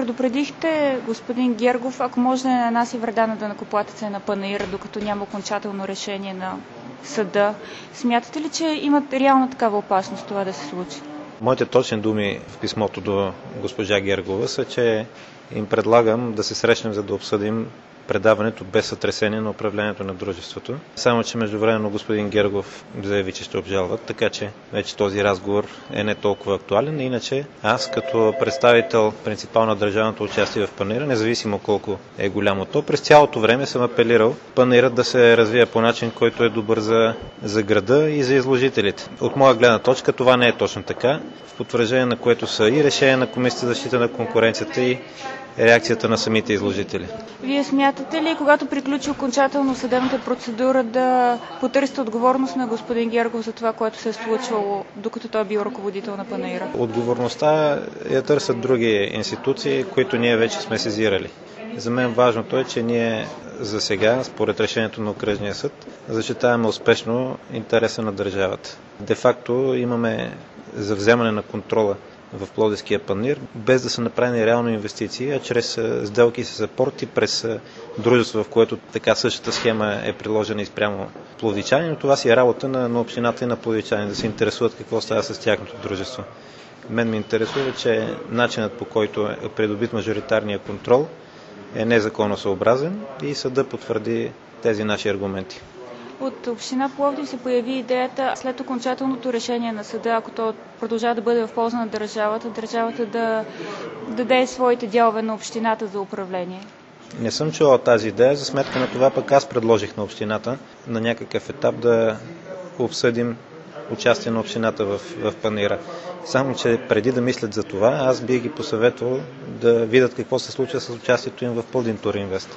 предупредихте господин Гергов, ако може да не нанася вреда на данъкоплатеца на Панаира, докато няма окончателно решение на съда. Смятате ли, че имат реална такава опасност това да се случи? Моите точни думи в писмото до госпожа Гергова са, че им предлагам да се срещнем, за да обсъдим предаването без сътресение на управлението на дружеството. Само че междувременно господин Гергов заяви, че ще обжалват, така че вече този разговор е не толкова актуален. Иначе аз като представител принципал на държавното участие в Панаира, независимо колко е голямо то, през цялото време съм апелирал Панаирът да се развие по начин, който е добър за града и за изложителите. От моя гледна точка това не е точно така, в потвърждение на което са и решение на Комисията за защита на конкуренцията и реакцията на самите изложители. Вие смятате ли, когато приключи окончателно съдебната процедура, да потърсите отговорност на господин Гергов за това, което се е случвало, докато той е бил ръководител на Панаира? Отговорността я търсят други институции, които ние вече сме сезирали. За мен важното е, че ние за сега, според решението на Окръжния съд, защитаваме успешно интереса на държавата. Де-факто имаме за вземане на контрола в Пловдивския панаир, без да са направени реално инвестиции, а чрез сделки с апорти през дружество, в което така същата схема е приложена и спрямо пловдивчани, но това си е работа на общината и на пловдивчани, да се интересуват какво става с тяхното дружество. Мен ме интересува, че начинът, по който е придобит мажоритарния контрол, е незаконосъобразен и съда потвърди тези наши аргументи. От община Пловдив се появи идеята след окончателното решение на съда, ако то продължава да бъде в полза на държавата да даде своите дялове на общината за управление. Не съм чувал тази идея, за сметка на това пък аз предложих на общината на някакъв етап да обсъдим участие на общината в Панаира. Само че преди да мислят за това, аз бих ги посъветвал да видят какво се случва с участието им в Пълдин Туринвест,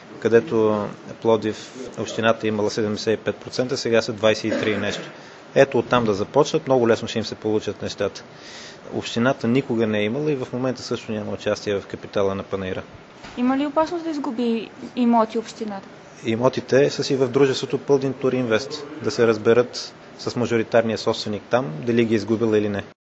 където Пловдив общината имала 75%, сега са 23% нещо. Ето оттам да започнат, много лесно ще им се получат нещата. Общината никога не е имала и в момента също няма участие в капитала на Панаира. Има ли опасност да изгуби имоти общината? Имотите са си в дружеството Пълдин Туринвест, да се разберат с мажоритарния собственик там, дали ги е изгубила или не.